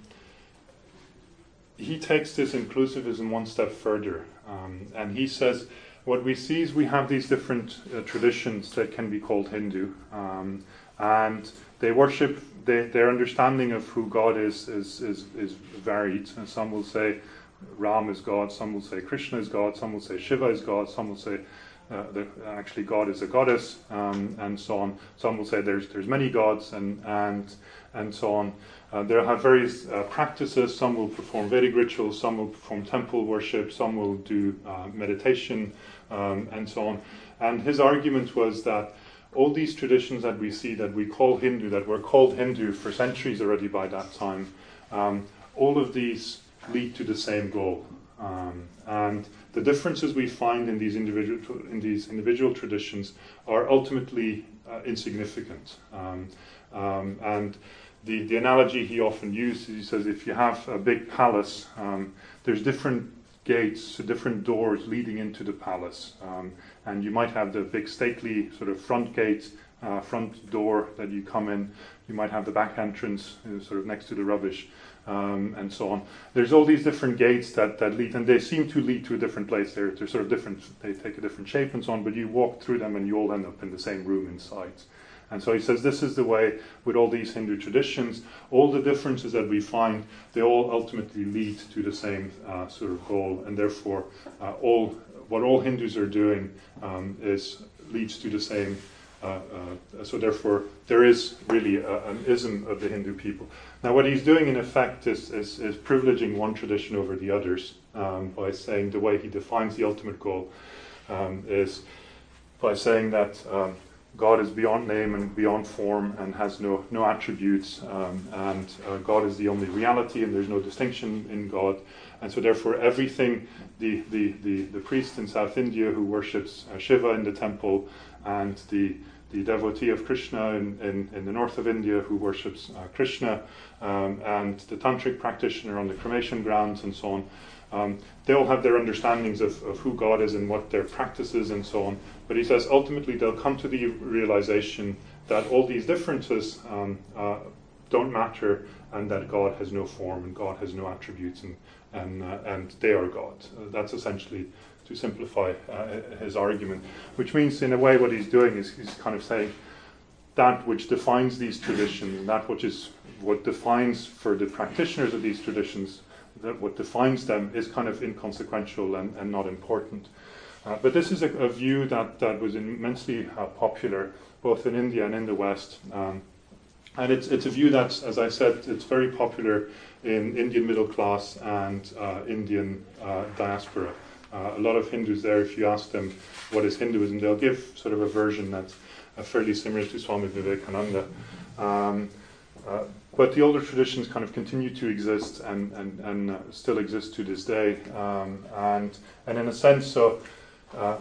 he takes this inclusivism one step further. Um, and he says, what we see is we have these different uh, traditions that can be called Hindu, um, and they worship, they, their understanding of who God is is, is, is varied. And some will say Ram is God, some will say Krishna is God, some will say Shiva is God, some will say uh, that actually God is a goddess, um, and so on. Some will say there's there's many gods, and and and so on. Uh, there have various uh, practices. Some will perform Vedic rituals, some will perform temple worship, some will do uh, meditation, um, and so on. And his argument was that all these traditions that we see that we call Hindu, that were called Hindu for centuries already by that time, um, all of these lead to the same goal, um, and the differences we find in these individual in these individual traditions are ultimately uh, insignificant. Um, um, and the the analogy he often uses, he says, if you have a big palace, um, there's different gates, different doors leading into the palace, um, and you might have the big stately sort of front gate, uh, front door that you come in. You might have the back entrance, uh, sort of next to the rubbish. Um, and so on. There's all these different gates that, that lead, and they seem to lead to a different place. They're, they're sort of different, they take a different shape and so on, but you walk through them and you all end up in the same room inside. And so he says this is the way with all these Hindu traditions. All the differences that we find, they all ultimately lead to the same uh, sort of goal, and therefore uh, all what all Hindus are doing um, is leads to the same. Uh, uh, so therefore, there is really a, an ism of the Hindu people. Now, what he's doing in effect is, is, is privileging one tradition over the others um, by saying the way he defines the ultimate goal um, is by saying that um, God is beyond name and beyond form and has no no attributes, um, and uh, God is the only reality, and there's no distinction in God. And so therefore, everything the the the, the priest in South India who worships uh, Shiva in the temple, and the the devotee of Krishna in, in, in the north of India who worships uh, Krishna, um, and the tantric practitioner on the cremation grounds and so on, um, they all have their understandings of, of who God is and what their practice is and so on. But he says ultimately they'll come to the realization that all these differences um, uh, don't matter, and that God has no form and God has no attributes, and and, uh, and they are God. Uh, that's essentially, to simplify uh, his argument, which means in a way what he's doing is he's kind of saying that which defines these traditions, that which is what defines for the practitioners of these traditions, that what defines them is kind of inconsequential and, and not important. Uh, but this is a, a view that, that was immensely uh, popular both in India and in the West. Um, and it's, it's a view that's, as I said, it's very popular in Indian middle class and uh, Indian uh, diaspora. Uh, a lot of Hindus there, if you ask them what is Hinduism, they'll give sort of a version that's uh, fairly similar to Swami Vivekananda. Um, uh, but the older traditions kind of continue to exist and, and, and uh, still exist to this day. Um, and, and in a sense, so uh,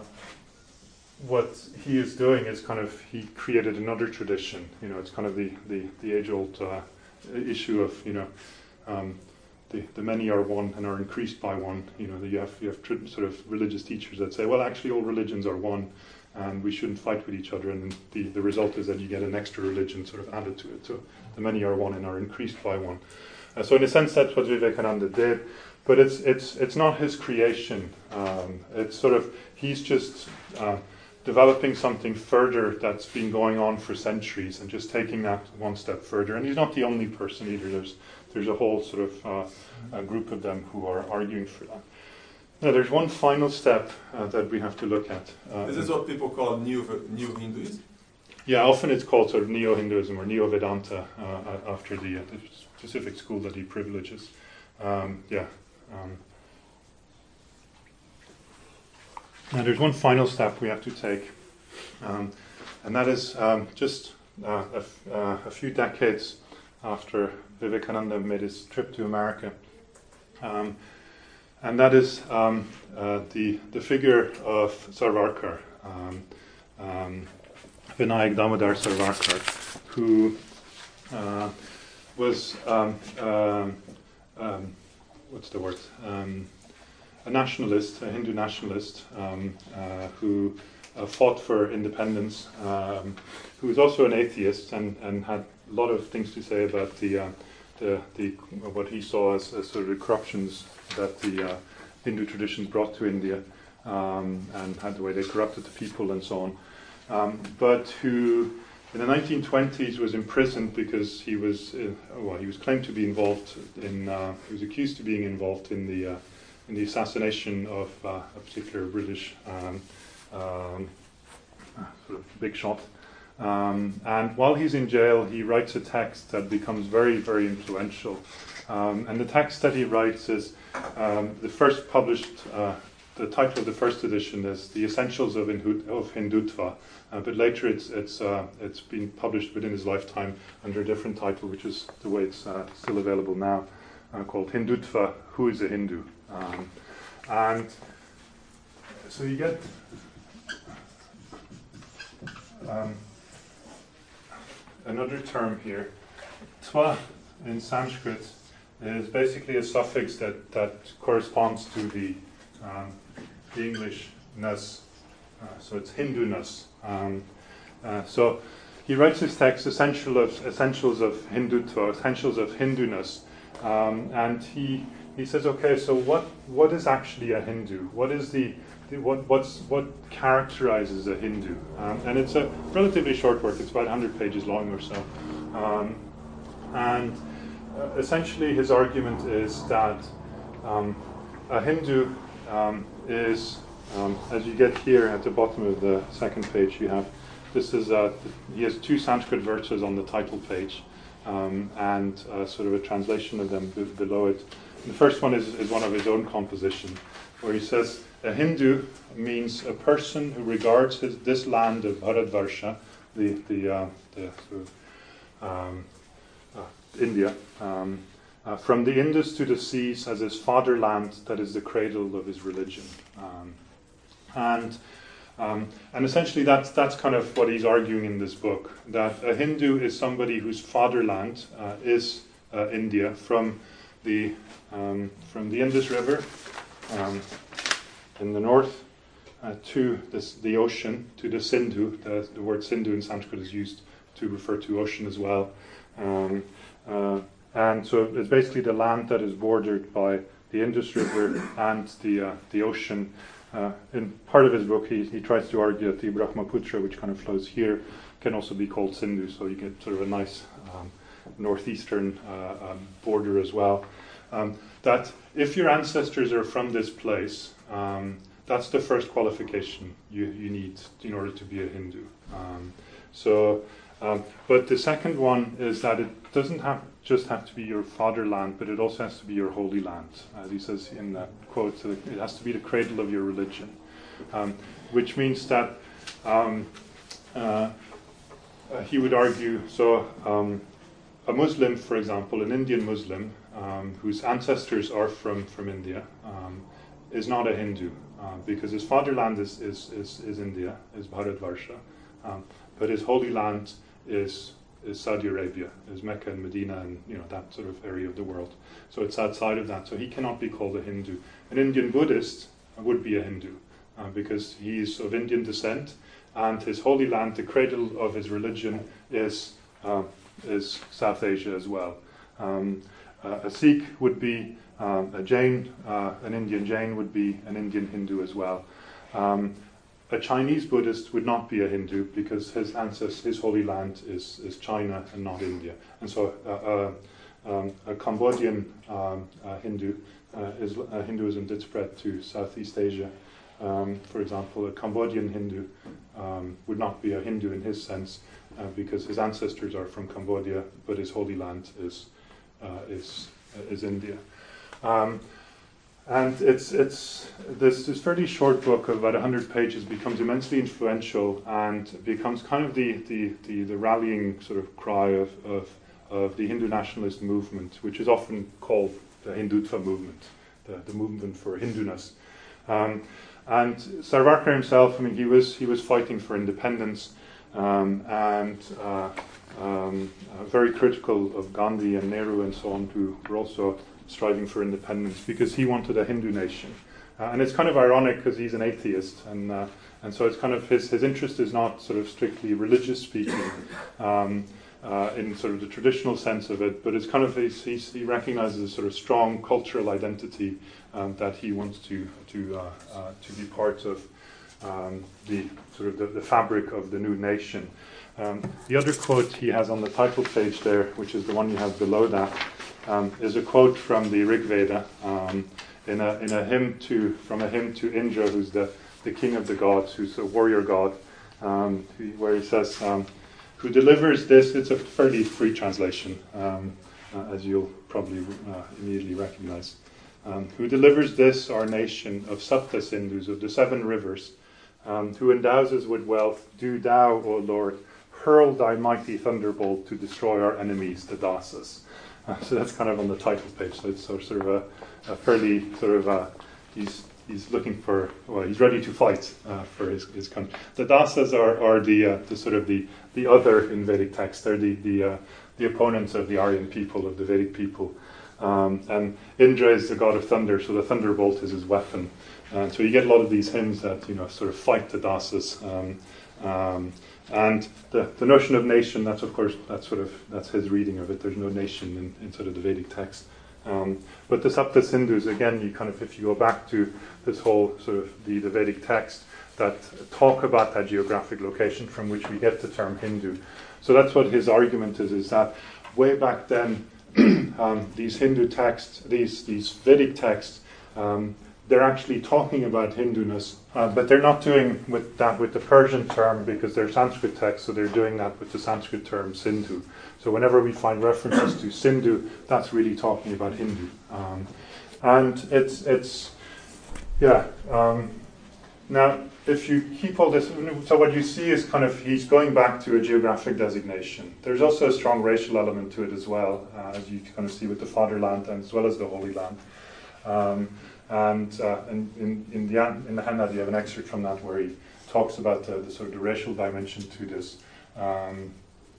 what he is doing is kind of, he created another tradition. You know, it's kind of the, the, the age-old uh, issue of, you know, um, The, the many are one and are increased by one. You know, you have you have tr- sort of religious teachers that say, well, actually, all religions are one, and we shouldn't fight with each other. And the, the result is that you get an extra religion sort of added to it. So the many are one and are increased by one. Uh, so in a sense, that's what Vivekananda did, but it's it's it's not his creation. Um, it's sort of he's just uh, developing something further that's been going on for centuries and just taking that one step further. And he's not the only person either. There's there's a whole sort of uh, a group of them who are arguing for that. Now, there's one final step uh, that we have to look at. Uh, This is what people call new new Hinduism. Yeah, often it's called sort of Neo-Hinduism or Neo-Vedanta uh, after the, uh, the specific school that he privileges. Um, yeah. Um, now, there's one final step we have to take, um, and that is um, just uh, a, f- uh, a few decades after Vivekananda made his trip to America. Um, and that is um, uh, the, the figure of Sarvarkar. Um, um, Vinayak Damodar Sarvarkar, who uh, was um, um, um, what's the word? Um, a nationalist, a Hindu nationalist, um, uh, who uh, fought for independence, um, who was also an atheist and, and had a lot of things to say about the uh, the, the what he saw as, as sort of the corruptions that the uh, Hindu traditions brought to India, um, and had the way they corrupted the people and so on. Um, but who, in the nineteen twenties, was imprisoned because he was, uh, well, he was claimed to be involved in, uh, he was accused of being involved in the uh, in the assassination of uh, a particular British um, um, sort of big shot. Um, and while he's in jail, he writes a text that becomes very, very influential. Um, and the text that he writes is um, the first published. Uh, The title of the first edition is "The Essentials of, Hindu- of Hindutva," uh, but later it's it's uh, it's been published within his lifetime under a different title, which is the way it's uh, still available now, uh, called Hindutva: Who is a Hindu? Um, and so you get um, another term here. Tva in Sanskrit is basically a suffix that that corresponds to the Um, the English ness, uh, so it's Hindu-ness. Um, uh, so he writes his text, essential of, Essentials of Hindutva, Essentials of Hindu-ness, um, and he he says, okay, so what what is actually a Hindu? What is the, the what what's what characterizes a Hindu? Um, and it's a relatively short work. It's about one hundred pages long or so, um, and uh, essentially his argument is that um, a Hindu Um, is, um, as you get here at the bottom of the second page, you have, this is, uh, he has two Sanskrit verses on the title page, um, and uh, sort of a translation of them b- below it. And the first one is, is one of his own composition, where he says, a Hindu means a person who regards his, this land of Bharatvarsha, the, the, uh, the sort of, um, uh, India, um, Uh, from the Indus to the seas as his fatherland, that is the cradle of his religion. Um, and um, and essentially that's that's kind of what he's arguing in this book, that a Hindu is somebody whose fatherland uh, is uh, India, from the um, from the Indus River um, in the north uh, to this, the ocean, to the Sindhu. The, the word Sindhu in Sanskrit is used to refer to ocean as well. Um, uh, And so it's basically the land that is bordered by the Indus River and the uh, the ocean. Uh, in part of his book, he, he tries to argue that the Brahmaputra, which kind of flows here, can also be called Sindhu, so you get sort of a nice um, northeastern uh, um, border as well. Um, that if your ancestors are from this place, um, that's the first qualification you, you need in order to be a Hindu. Um, so, um, but the second one is that it doesn't have just have to be your fatherland, but it also has to be your holy land. As he says in that quote, so it has to be the cradle of your religion, um, which means that um, uh, uh, he would argue, so um, a Muslim, for example, an Indian Muslim, um, whose ancestors are from, from India, um, is not a Hindu, uh, because his fatherland is, is, is, is India, is Bharatvarsha, um, but his holy land is is Saudi Arabia, is Mecca and Medina, and you know that sort of area of the world. So it's outside of that. So he cannot be called a Hindu. An Indian Buddhist would be a Hindu uh, because he is of Indian descent, and his holy land, the cradle of his religion, is uh, is South Asia as well. Um, uh, a Sikh would be um, a Jain. Uh, an Indian Jain would be an Indian Hindu as well. Um, a Chinese Buddhist would not be a Hindu because his ancestors, his holy land is, is China and not India. And so uh, uh, um, a Cambodian um, uh, Hindu, uh, is, uh, Hinduism did spread to Southeast Asia. Um, for example, a Cambodian Hindu um, would not be a Hindu in his sense uh, because his ancestors are from Cambodia, but his holy land is uh, is uh, is India. Um, And it's it's this this fairly short book of about a hundred pages becomes immensely influential and becomes kind of the, the, the, the rallying sort of cry of, of of the Hindu nationalist movement, which is often called the Hindutva movement, the, the movement for Hinduness. Um, and Savarkar himself, I mean, he was he was fighting for independence um, and uh, um, uh, very critical of Gandhi and Nehru and so on, who were also striving for independence because he wanted a Hindu nation. Uh, and it's kind of ironic because he's an atheist, and uh, and so it's kind of his, his interest is not sort of strictly religious speaking um, uh, in sort of the traditional sense of it, but it's kind of, he's, he's, he recognizes a sort of strong cultural identity um, that he wants to to uh, uh, to be part of um, the sort of the, the fabric of the new nation. Um, the other quote he has on the title page there, which is the one you have below that, Um, is a quote from the Rig Veda um, in a in a hymn to from a hymn to Indra, who's the, the king of the gods, who's a warrior god, um, who, where he says, um, "Who delivers this?" It's a fairly free translation, um, uh, as you'll probably uh, immediately recognize. Um, who delivers this, our nation, of Sapta Sindhus, of the seven rivers, um, who endows us with wealth? Do thou, O Lord, hurl thy mighty thunderbolt to destroy our enemies, the Dasas. Uh, so that's kind of on the title page. So it's sort of a, a fairly sort of a, he's he's looking for, well, he's ready to fight uh, for his, his country. The Dasas are, are the uh, the sort of the, the other in Vedic text. They're the the uh, the opponents of the Aryan people, of the Vedic people. Um, and Indra is the god of thunder, so the thunderbolt is his weapon. And so you get a lot of these hymns that, you know, sort of fight the Dasas. Um, um, And the, the notion of nation, that's of course, that's sort of, that's his reading of it. There's no nation in, in sort of the Vedic text. Um, but the Sapta Sindhus, again, you kind of, if you go back to this whole sort of the, the Vedic text that talk about that geographic location from which we get the term Hindu. So that's what his argument is, is that way back then, um, these Hindu texts, these, these Vedic texts, um, they're actually talking about Hinduness, uh, but they're not doing with that with the Persian term because they're Sanskrit texts, so they're doing that with the Sanskrit term Sindhu. So whenever we find references to Sindhu, that's really talking about Hindu. Um, and it's, it's yeah. Um, now, if you keep all this, so what you see is kind of, he's going back to a geographic designation. There's also a strong racial element to it as well, uh, as you kind of see with the fatherland and as well as the Holy Land. Um, And uh, in, in, in the in the handout, you have an excerpt from that where he talks about the, the sort of the racial dimension to this. Um,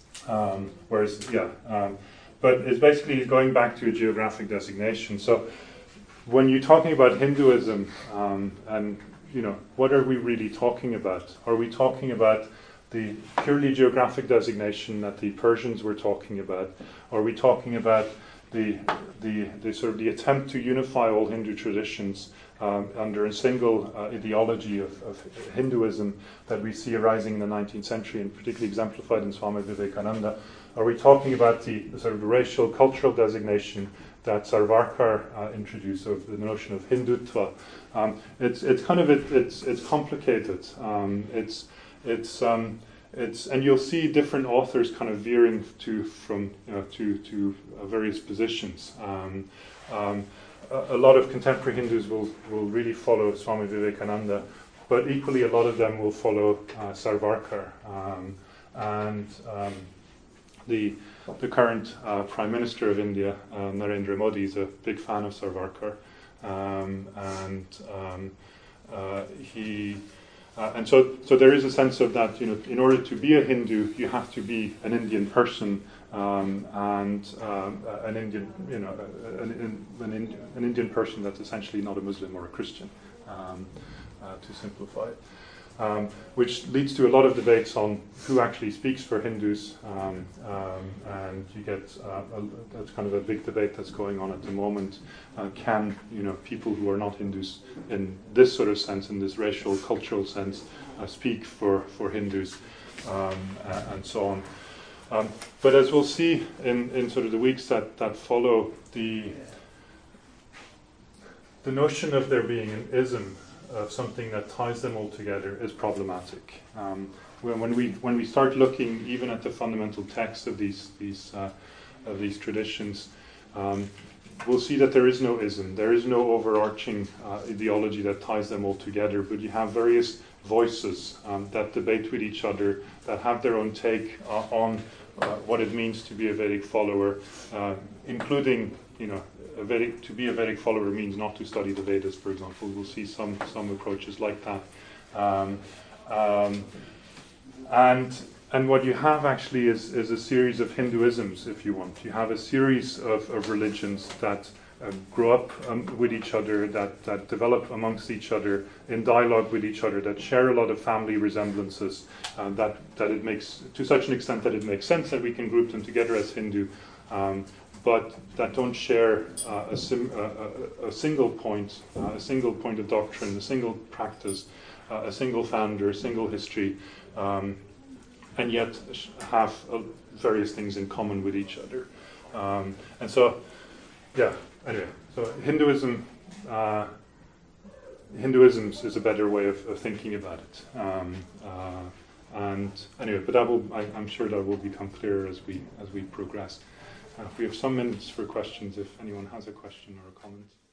um, whereas, yeah, um, but it's basically going back to a geographic designation. So when you're talking about Hinduism, um, and you know, what are we really talking about? Are we talking about the purely geographic designation that the Persians were talking about? Are we talking about The, the the sort of the attempt to unify all Hindu traditions um, under a single uh, ideology of, of Hinduism that we see arising in the nineteenth century, and particularly exemplified in Swami Vivekananda? Are we talking about the, the sort of racial cultural designation that Savarkar uh, introduced, of the notion of Hindutva? Um, it's it's kind of it, it's it's complicated. Um, it's it's um, It's, and you'll see different authors kind of veering to from you know, to to uh, various positions. Um, um, a, a lot of contemporary Hindus will, will really follow Swami Vivekananda, but equally a lot of them will follow uh, Savarkar. Um, and um, the the current uh, Prime Minister of India, uh, Narendra Modi, is a big fan of Savarkar, um, and um, uh, he. Uh, and so, so there is a sense of that, you know, in order to be a Hindu, you have to be an Indian person, um, and um, an Indian, you know, an, an, an Indian person that's essentially not a Muslim or a Christian, um, uh, to simplify it. Um, which leads to a lot of debates on who actually speaks for Hindus, um, um, and you get uh, a, that's kind of a big debate that's going on at the moment. Uh, can you know people who are not Hindus in this sort of sense, in this racial, cultural sense, uh, speak for for Hindus, um, uh, and so on. Um, but as we'll see in, in sort of the weeks that, that follow, the the notion of there being an ism, of something that ties them all together, is problematic. Um, when, when we when we start looking even at the fundamental texts of these these uh, of these traditions, um, we'll see that there is no ism, there is no overarching uh, ideology that ties them all together. But you have various voices um, that debate with each other, that have their own take uh, on uh, what it means to be a Vedic follower, uh, including you know. A Vedic, to be a Vedic follower means not to study the Vedas, for example. We'll see some some approaches like that, um, um, and and what you have actually is is a series of Hinduisms, if you want. You have a series of, of religions that uh, grow up um, with each other, that that develop amongst each other in dialogue with each other, that share a lot of family resemblances, uh, that that it makes to such an extent that it makes sense that we can group them together as Hindu. Um, but that don't share uh, a, sim, uh, a, a single point, uh, a single point of doctrine, a single practice, uh, a single founder, a single history, um, and yet have uh, various things in common with each other. Um, and so, yeah, anyway, so Hinduism, uh, Hinduism is a better way of, of thinking about it. Um, uh, and anyway, but that will, I, I'm sure that will become clearer as we as we progress. Uh, we have some minutes for questions if anyone has a question or a comment.